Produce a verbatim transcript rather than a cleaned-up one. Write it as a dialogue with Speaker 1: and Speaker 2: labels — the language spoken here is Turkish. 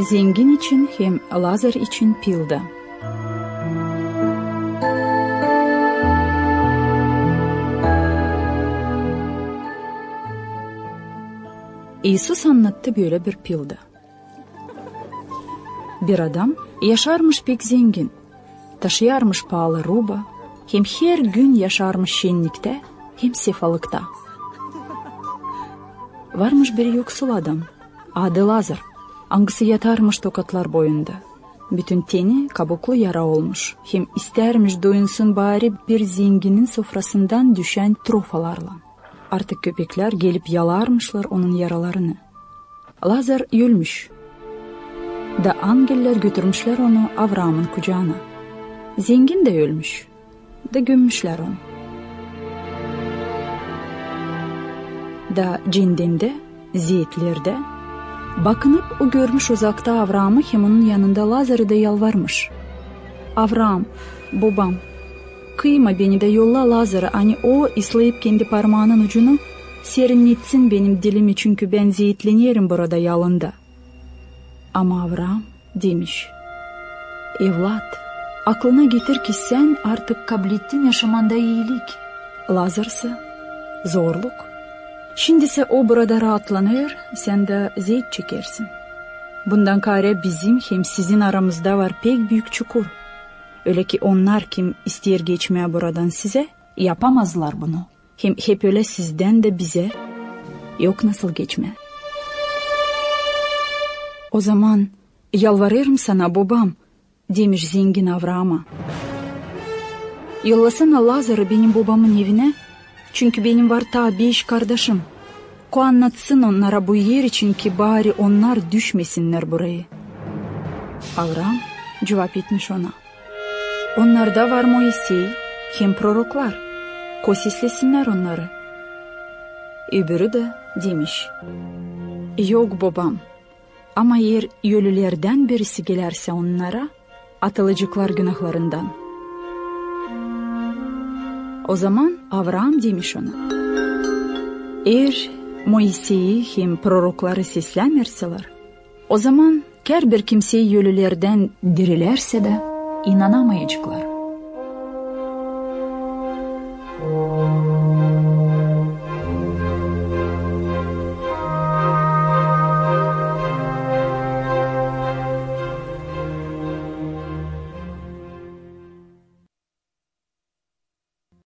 Speaker 1: zengin için hem Lazar için pildi. İsus anlattı böyle bir pildi. Bir adam yaşarmış pek zengin, taşıyarmış pahalı ruba, hem her gün yaşarmış şenlikte, hem sefalıkta. Varmış bir yoksul adam, adı Lazar, angısı yatarmış tokatlar boyunda. Bütün teni kabuklu yara olmuş, hem istermiş doyunsun bari bir zenginin sofrasından düşen trofalarla. Artık köpekler gelip yalarmışlar onun yaralarını. Lazar ölmüş. Da angeller götürmüşler onu Avram'ın kucağına. Zengin de ölmüş. Da gömmüşler onu. Da cindinde, ziyetlerde, bakınıp o görmüş uzakta Avram'ı hem onun yanında Lazar'ı da yalvarmış. Avram, babam, kıyma beni de yolla Lazar'ı, hani o ıslayıp kendi parmağının ucunu serinletsin benim dilimi, çünkü ben ziyetleniyorum burada yalında. Ama Avram demiş, evlat, aklına getir ki sen artık kabul ettin yaşamanda iyilik. Lazar'sa zorluk. Şimdi ise o burada rahatlanır, sen de zeyt çekersin. Bundan kare bizim hem sizin aramızda var pek büyük çukur. Öyle ki onlar kim ister geçmeye buradan size, yapamazlar bunu. Hem hep öyle sizden de bize, yok nasıl geçme. O zaman yalvarırım sana babam, demiş zengin Avram'a. Yollasana Lazar'ı benim babamın evine, çünkü benim var ta beş kardeşim. Ko anlatsın onlara bu yer için ki bari onlar düşmesinler burayı. Avram cevap etmiş ona. Onlarda var Moisey, hem proroklar. Ko seslesinler onları. Öbürü de demiş. Yok babam, ama eğer ölülerden birisi gelirse onlara, atılacaklar günahlarından. O zaman Avram demiş ona. Eğer Moisey'i hem prorokları seslenirseler, o zaman her bir kimseyi ölülerden dirilerse de inanamayacaklar.